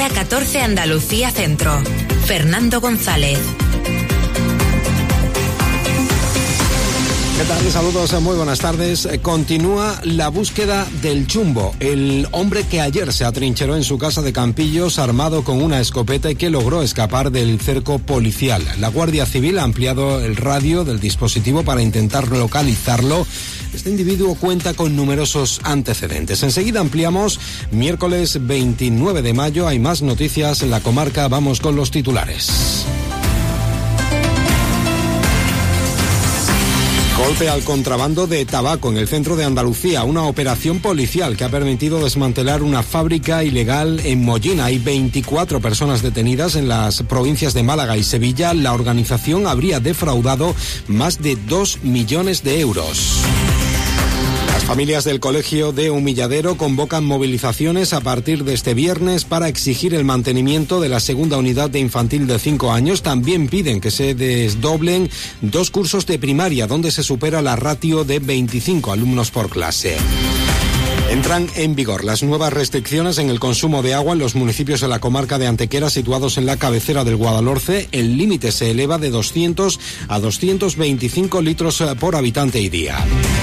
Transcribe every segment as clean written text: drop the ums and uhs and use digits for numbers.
Hora 14 Andalucía Centro. Fernando González. ¿Qué tal? Saludos, muy buenas tardes. Continúa la búsqueda del Chumbo, el hombre que ayer se atrincheró en su casa de Campillos armado con una escopeta y que logró escapar del cerco policial. La Guardia Civil ha ampliado el radio del dispositivo para intentar localizarlo. Este individuo cuenta con numerosos antecedentes. Enseguida ampliamos. Miércoles 29 de mayo hay más noticias en la comarca. Vamos con los titulares. Golpe al contrabando de tabaco en el centro de Andalucía, una operación policial que ha permitido desmantelar una fábrica ilegal en Mollina. Hay 24 personas detenidas en las provincias de Málaga y Sevilla. La organización habría defraudado más de 2 millones de euros. Las familias del colegio de Humilladero convocan movilizaciones a partir de este viernes para exigir el mantenimiento de la segunda unidad de infantil de 5 años. También piden que se desdoblen 2 cursos de primaria, donde se supera la ratio de 25 alumnos por clase. Entran en vigor las nuevas restricciones en el consumo de agua en los municipios de la comarca de Antequera situados en la cabecera del Guadalhorce. El límite se eleva de 200 a 225 litros por habitante y día.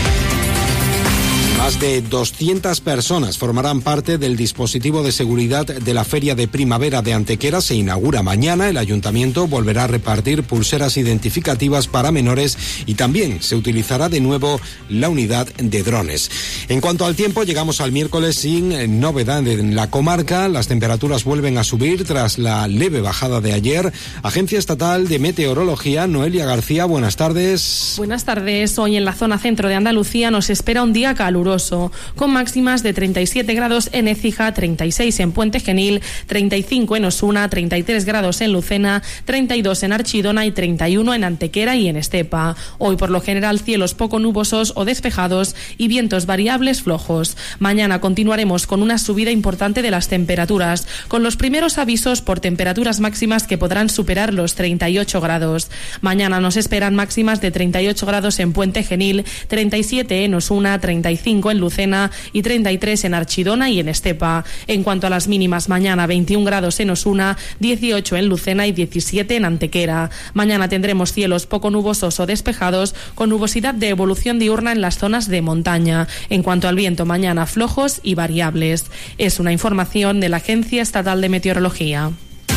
Más de 200 personas formarán parte del dispositivo de seguridad de la Feria de Primavera de Antequera. Se inaugura mañana. El ayuntamiento volverá a repartir pulseras identificativas para menores y también se utilizará de nuevo la unidad de drones. En cuanto al tiempo, llegamos al miércoles sin novedad en la comarca. Las temperaturas vuelven a subir tras la leve bajada de ayer. Agencia Estatal de Meteorología, Noelia García, buenas tardes. Buenas tardes. Hoy en la zona centro de Andalucía nos espera un día caluroso, con máximas de 37 grados en Écija, 36 en Puente Genil, 35 en Osuna, 33 grados en Lucena, 32 en Archidona y 31 en Antequera y en Estepa. Hoy por lo general cielos poco nubosos o despejados y vientos variables flojos. Mañana continuaremos con una subida importante de las temperaturas, con los primeros avisos por temperaturas máximas que podrán superar los 38 grados. Mañana nos esperan máximas de 38 grados en Puente Genil, 37 en Osuna, 35 en Lucena y 33 en Archidona y en Estepa. En cuanto a las mínimas, mañana 21 grados en Osuna, 18 en Lucena y 17 en Antequera. Mañana tendremos cielos poco nubosos o despejados, con nubosidad de evolución diurna en las zonas de montaña. En cuanto al viento, mañana flojos y variables. Es una información de la Agencia Estatal de Meteorología.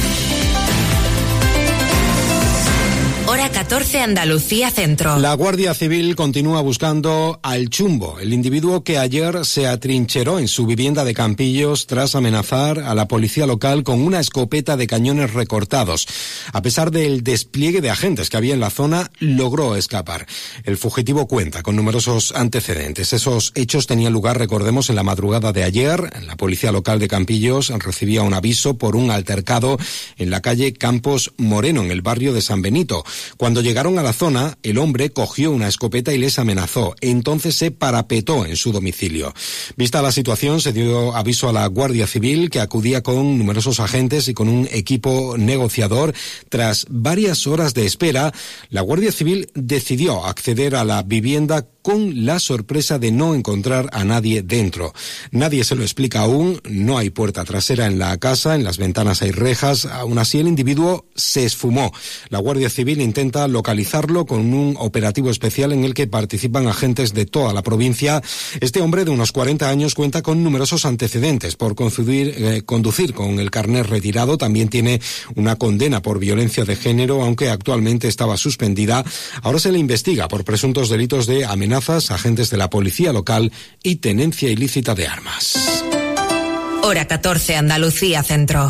Hora 14 Andalucía Centro. La Guardia Civil continúa buscando al Chumbo, el individuo que ayer se atrincheró en su vivienda de Campillos tras amenazar a la policía local con una escopeta de cañones recortados. A pesar del despliegue de agentes que había en la zona, logró escapar. El fugitivo cuenta con numerosos antecedentes. Esos hechos tenían lugar, recordemos, en la madrugada de ayer. La policía local de Campillos recibía un aviso por un altercado en la calle Campos Moreno, en el barrio de San Benito. Cuando llegaron a la zona, el hombre cogió una escopeta y les amenazó. Entonces se parapetó en su domicilio. Vista la situación, se dio aviso a la Guardia Civil, que acudía con numerosos agentes y con un equipo negociador. Tras varias horas de espera, la Guardia Civil decidió acceder a la vivienda con la sorpresa de no encontrar a nadie dentro. Nadie se lo explica aún, no hay puerta trasera en la casa, en las ventanas hay rejas. Aún así el individuo se esfumó. La Guardia Civil intenta localizarlo con un operativo especial en el que participan agentes de toda la provincia. Este hombre de unos 40 años cuenta con numerosos antecedentes por conducir con el carnet retirado. También tiene una condena por violencia de género, aunque actualmente estaba suspendida. Ahora se le investiga por presuntos delitos de amenazas, agentes de la policía local y tenencia ilícita de armas. Hora 14 Andalucía Centro.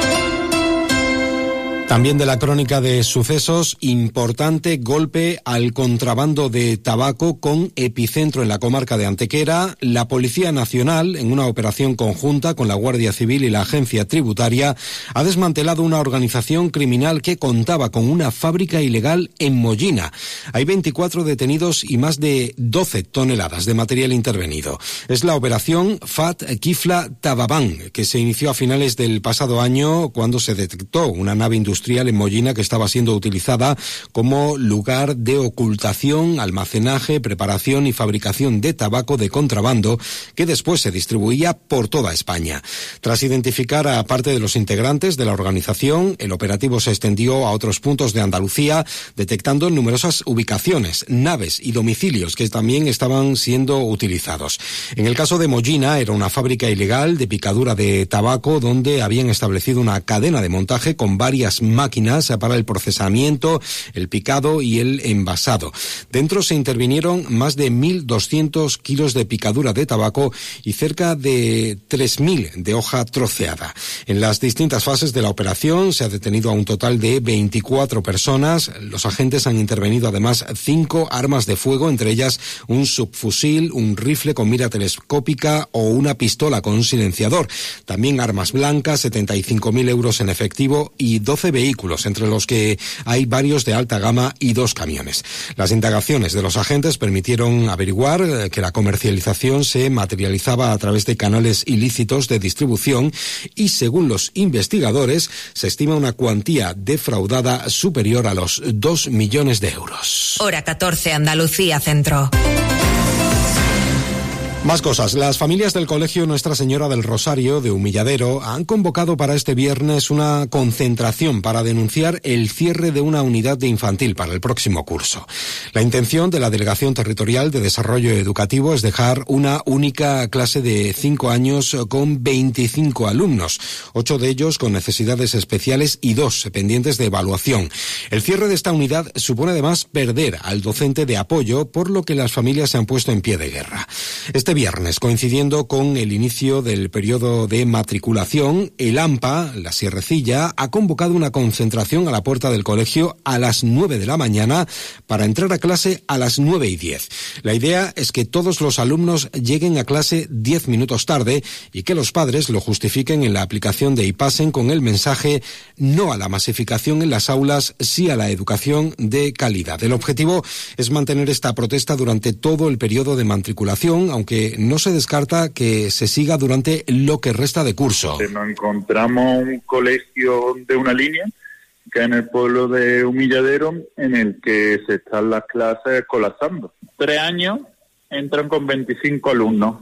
También de la crónica de sucesos, importante golpe al contrabando de tabaco con epicentro en la comarca de Antequera. La Policía Nacional, en una operación conjunta con la Guardia Civil y la Agencia Tributaria, ha desmantelado una organización criminal que contaba con una fábrica ilegal en Mollina. Hay 24 detenidos y más de 12 toneladas de material intervenido. Es la operación Fat Kifla Tababán, que se inició a finales del pasado año cuando se detectó una nave industrial industrial en Mollina que estaba siendo utilizada como lugar de ocultación, almacenaje, preparación y fabricación de tabaco de contrabando que después se distribuía por toda España. Tras identificar a parte de los integrantes de la organización, el operativo se extendió a otros puntos de Andalucía, detectando numerosas ubicaciones, naves y domicilios que también estaban siendo utilizados. En el caso de Mollina, era una fábrica ilegal de picadura de tabaco donde habían establecido una cadena de montaje con varias máquinas para el procesamiento, el picado y el envasado. Dentro se intervinieron más de 1.200 kilos de picadura de tabaco y cerca de 3.000 de hoja troceada. En las distintas fases de la operación se ha detenido a un total de 24 personas. Los agentes han intervenido además 5 armas de fuego, entre ellas un subfusil, un rifle con mira telescópica o una pistola con un silenciador. También armas blancas, 75.000 euros en efectivo y 12 vehículos, entre los que hay varios de alta gama y 2 camiones. Las indagaciones de los agentes permitieron averiguar que la comercialización se materializaba a través de canales ilícitos de distribución y, según los investigadores, se estima una cuantía defraudada superior a los 2 millones de euros. Hora 14, Andalucía Centro. Más cosas. Las familias del Colegio Nuestra Señora del Rosario de Humilladero han convocado para este viernes una concentración para denunciar el cierre de una unidad de infantil para el próximo curso. La intención de la Delegación Territorial de Desarrollo Educativo es dejar una única clase de 5 años con 25 alumnos, 8 de ellos con necesidades especiales y 2 pendientes de evaluación. El cierre de esta unidad supone además perder al docente de apoyo, por lo que las familias se han puesto en pie de guerra. Este viernes, coincidiendo con el inicio del periodo de matriculación, el AMPA, la Sierrecilla, ha convocado una concentración a la puerta del colegio a las 9 de la mañana para entrar a clase a las 9:10. La idea es que todos los alumnos lleguen a clase 10 minutos tarde y que los padres lo justifiquen en la aplicación de iPassen con el mensaje no a la masificación en las aulas, sí a la educación de calidad. El objetivo es mantener esta protesta durante todo el periodo de matriculación, aunque no se descarta que se siga durante lo que resta de curso. Nos encontramos un colegio de una línea, que es en el pueblo de Humilladero, en el que se están las clases colapsando. 3 años entran con 25 alumnos,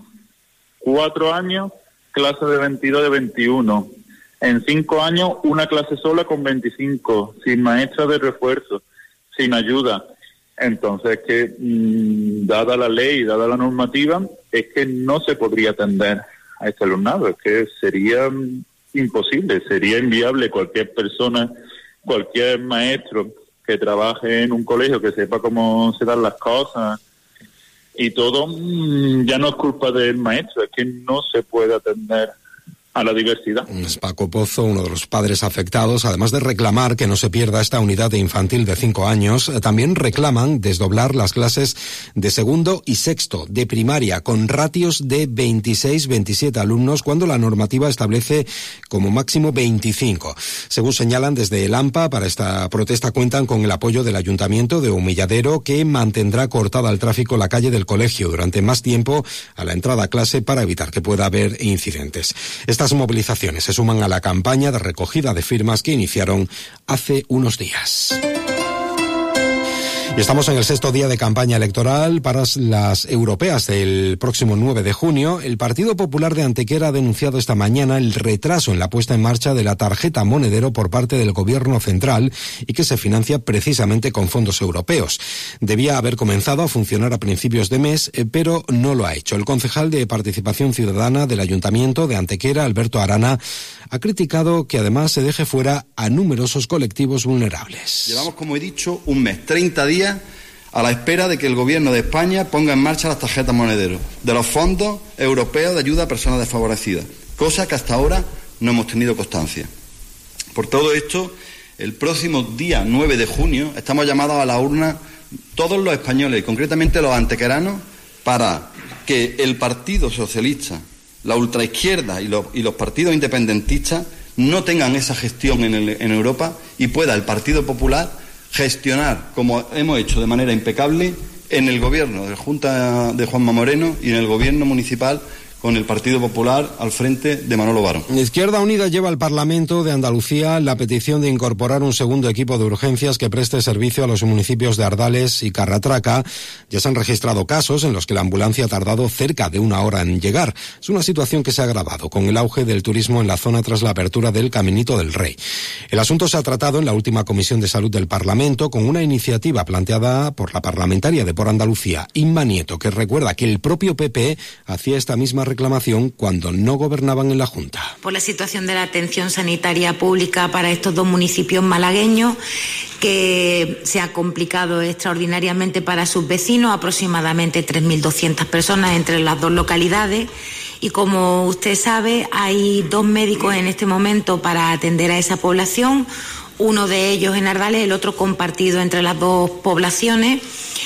4 años clase de 22, de 21. En 5 años una clase sola con 25, sin maestra de refuerzo, sin ayuda. Entonces, que dada la ley, dada la normativa, es que no se podría atender a este alumnado, es que sería imposible, sería inviable. Cualquier persona, cualquier maestro que trabaje en un colegio, que sepa cómo se dan las cosas y todo, ya no es culpa del maestro, es que no se puede atender a la diversidad. Es Paco Pozo, uno de los padres afectados. Además de reclamar que no se pierda esta unidad de infantil de 5 años, también reclaman desdoblar las clases de segundo y sexto de primaria con ratios de 26-27 alumnos cuando la normativa establece como máximo 25. Según señalan desde el AMPA, para esta protesta cuentan con el apoyo del Ayuntamiento de Humilladero, que mantendrá cortada al tráfico la calle del colegio durante más tiempo a la entrada a clase para evitar que pueda haber incidentes. Estas movilizaciones se suman a la campaña de recogida de firmas que iniciaron hace unos días. Y estamos en el 6º día de campaña electoral para las europeas del próximo 9 de junio. El Partido Popular de Antequera ha denunciado esta mañana el retraso en la puesta en marcha de la tarjeta monedero por parte del Gobierno central y que se financia precisamente con fondos europeos. Debía haber comenzado a funcionar a principios de mes, pero no lo ha hecho. El concejal de Participación Ciudadana del Ayuntamiento de Antequera, Alberto Arana, ha criticado que además se deje fuera a numerosos colectivos vulnerables. Llevamos, como he dicho, un mes, 30 días a la espera de que el Gobierno de España ponga en marcha las tarjetas monedero de los fondos europeos de ayuda a personas desfavorecidas, cosa que hasta ahora no hemos tenido constancia. Por todo esto, el próximo día 9 de junio estamos llamados a la urna todos los españoles, y concretamente los antequeranos, para que el Partido Socialista, la ultraizquierda y los partidos independentistas no tengan esa gestión en Europa y pueda el Partido Popular gestionar, como hemos hecho de manera impecable, en el gobierno de la Junta de Juanma Moreno y en el gobierno municipal con el Partido Popular al frente de Manolo Varo. Izquierda Unida lleva al Parlamento de Andalucía la petición de incorporar un segundo equipo de urgencias que preste servicio a los municipios de Ardales y Carratraca. Ya se han registrado casos en los que la ambulancia ha tardado cerca de 1 hora en llegar. Es una situación que se ha agravado con el auge del turismo en la zona tras la apertura del Caminito del Rey. El asunto se ha tratado en la última Comisión de Salud del Parlamento con una iniciativa planteada por la parlamentaria de Por Andalucía, Inma Nieto, que recuerda que el propio PP hacía esta misma reclamación cuando no gobernaban en la Junta. Por la situación de la atención sanitaria pública para estos 2 municipios malagueños, que se ha complicado extraordinariamente para sus vecinos, aproximadamente 3.200 personas entre las 2 localidades. Y como usted sabe, hay 2 médicos en este momento para atender a esa población, uno de ellos en Ardales, el otro compartido entre las 2 poblaciones.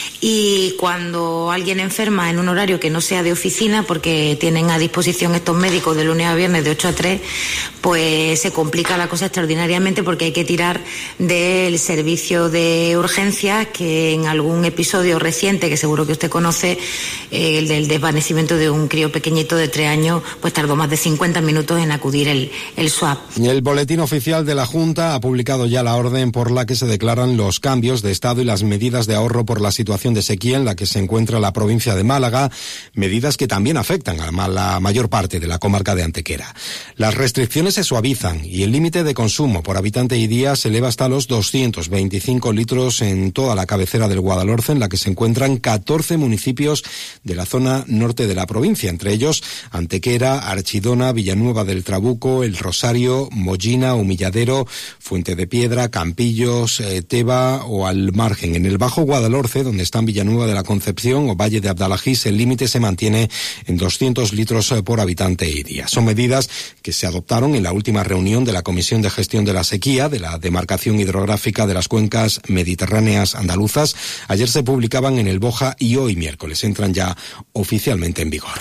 Y cuando alguien enferma en un horario que no sea de oficina, porque tienen a disposición estos médicos de lunes a viernes de 8 a 3, pues se complica la cosa extraordinariamente porque hay que tirar del servicio de urgencias, que en algún episodio reciente, que seguro que usted conoce, el del desvanecimiento de un crío pequeñito de 3 años, pues tardó más de 50 minutos en acudir el SWAP. El Boletín Oficial de la Junta ha publicado ya la orden por la que se declaran los cambios de estado y las medidas de ahorro por la situación de sequía en la que se encuentra la provincia de Málaga, medidas que también afectan a la mayor parte de la comarca de Antequera. Las restricciones se suavizan y el límite de consumo por habitante y día se eleva hasta los 225 litros en toda la cabecera del Guadalhorce, en la que se encuentran 14 municipios de la zona norte de la provincia, entre ellos Antequera, Archidona, Villanueva del Trabuco, El Rosario, Mollina, Humilladero, Fuente de Piedra, Campillos, Teba o Al Margen. En el Bajo Guadalhorce, donde están Villanueva de la Concepción o Valle de Abdalajís, el límite se mantiene en 200 litros por habitante y día. Son medidas que se adoptaron en la última reunión de la Comisión de Gestión de la Sequía, de la demarcación hidrográfica de las cuencas mediterráneas andaluzas. Ayer se publicaban en el BOJA y hoy miércoles entran ya oficialmente en vigor.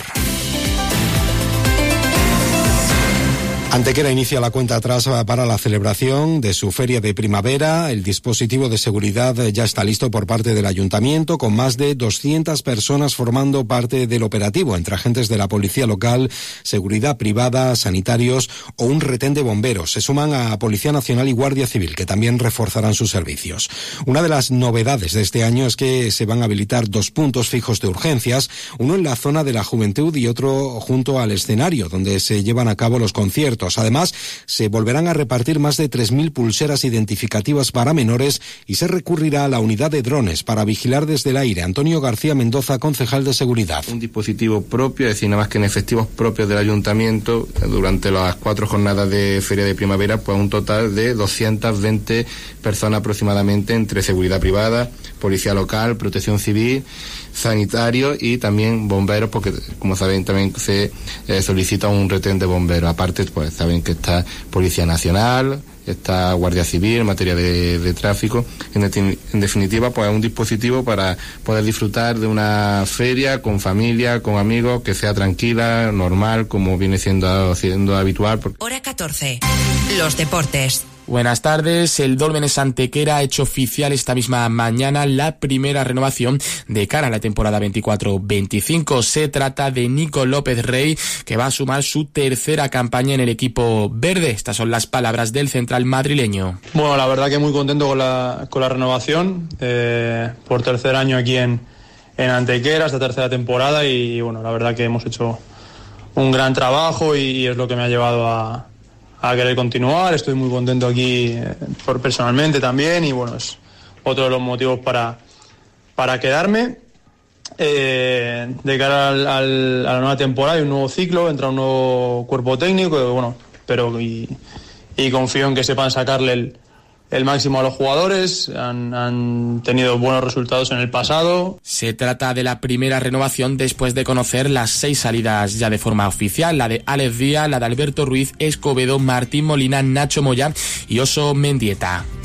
Antequera inicia la cuenta atrás para la celebración de su feria de primavera. El dispositivo de seguridad ya está listo por parte del ayuntamiento, con más de 200 personas formando parte del operativo, entre agentes de la policía local, seguridad privada, sanitarios o un retén de bomberos. Se suman a Policía Nacional y Guardia Civil, que también reforzarán sus servicios. Una de las novedades de este año es que se van a habilitar 2 puntos fijos de urgencias, uno en la zona de la Juventud y otro junto al escenario, donde se llevan a cabo los conciertos. Además, se volverán a repartir más de 3.000 pulseras identificativas para menores y se recurrirá a la unidad de drones para vigilar desde el aire. Antonio García Mendoza, concejal de Seguridad. Un dispositivo propio, es decir, nada más que en efectivos propios del ayuntamiento, durante las 4 jornadas de feria de primavera, pues un total de 220 personas aproximadamente, entre seguridad privada, policía local, protección civil, sanitarios y también bomberos, porque como saben también se solicita un retén de bomberos. Aparte, pues saben que está Policía Nacional, está Guardia Civil en materia de tráfico. En definitiva, pues un dispositivo para poder disfrutar de una feria con familia, con amigos, que sea tranquila, normal, como viene siendo habitual. Hora 14. Los deportes. Buenas tardes. El Dólmenes Antequera ha hecho oficial esta misma mañana la primera renovación de cara a la temporada 24-25. Se trata de Nico López Rey, que va a sumar su tercera campaña en el equipo verde. Estas son las palabras del central madrileño. Bueno, la verdad que muy contento con la renovación. Por tercer año aquí en Antequera, esta tercera temporada, y bueno, la verdad que hemos hecho un gran trabajo y es lo que me ha llevado a querer continuar. Estoy muy contento aquí personalmente también, y bueno, es otro de los motivos para quedarme. De cara a la nueva temporada y un nuevo ciclo, entra un nuevo cuerpo técnico, bueno, pero y confío en que sepan sacarle el máximo a los jugadores. Han tenido buenos resultados en el pasado. Se trata de la primera renovación después de conocer las 6 salidas ya de forma oficial: la de Alex Díaz, la de Alberto Ruiz, Escobedo, Martín Molina, Nacho Moya y Oso Mendieta.